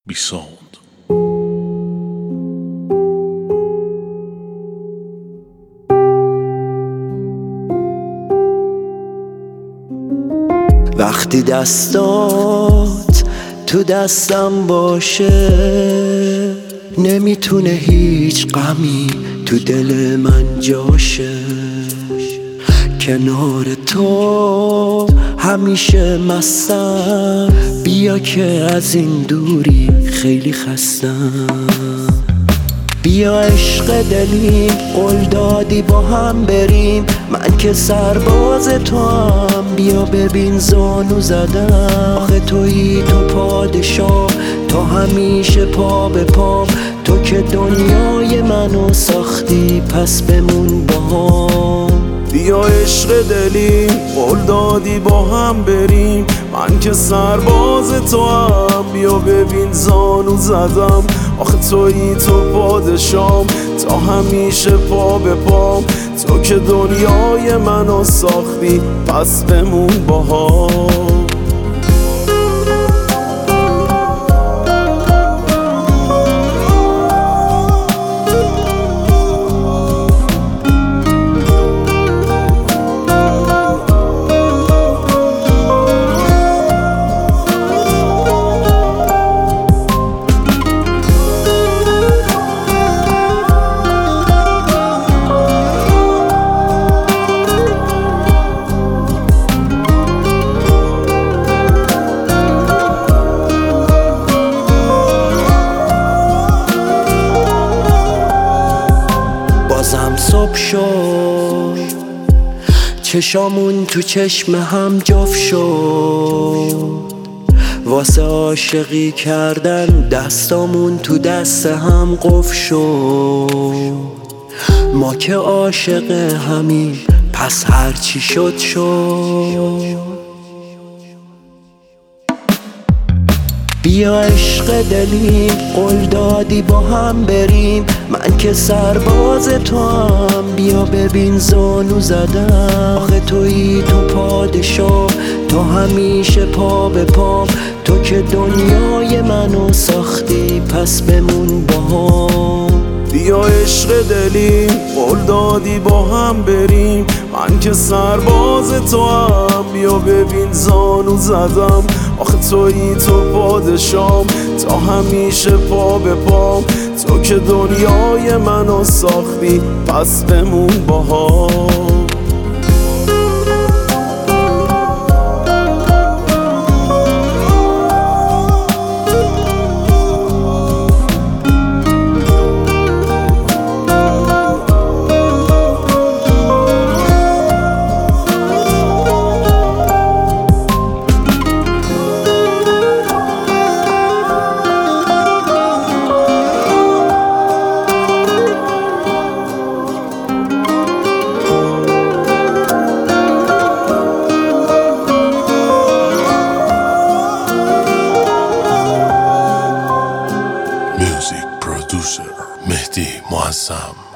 بی ساوند. وقتی دستات تو دستم باشه نمیتونه هیچ غمی تو دل من جاشه. کنار تو همیشه مستم، بیا که از این دوری خیلی خستم. بیا عشق دلیم، قول دادی با هم بریم، من که سرباز تو هم. بیا ببین زانو زدم، آخه تویی تو پادشاه، تا همیشه پا به پام. تو که دنیای منو ساختی، پس بمون با هم. بیا عشق دلیم، قول دادی با هم بریم، من که سرباز تو هم. بیا ببین زانو زدم، آخه تویی تو پادشام، تا همیشه پا به پام. تو که دنیای منو ساختی، پس بمون با هم. بازم صبح شد، چشامون تو چشم هم جفت شد. واسه عاشقی کردن دستامون تو دست هم قفل شد. ما که عاشق همین، پس هرچی شد شد. بیا عشق دلیم، قول دادی با هم بریم، من که سرباز تو هم. بیا ببین زانو زدم، آخه تویی تو پادشاه، تا همیشه پا به پام. تو که دنیای منو ساختی، پس بمون با هم. بیا عشق دلیم، قول دادی با هم بریم، من که سرباز تو هم. بیا ببین زانو زدم، آخه تویی تو پادشام، تا همیشه پا به پام. تو که دنیای منو ساختی، پس بمون با هم. میوزیک پرودوسر مهدی معظم.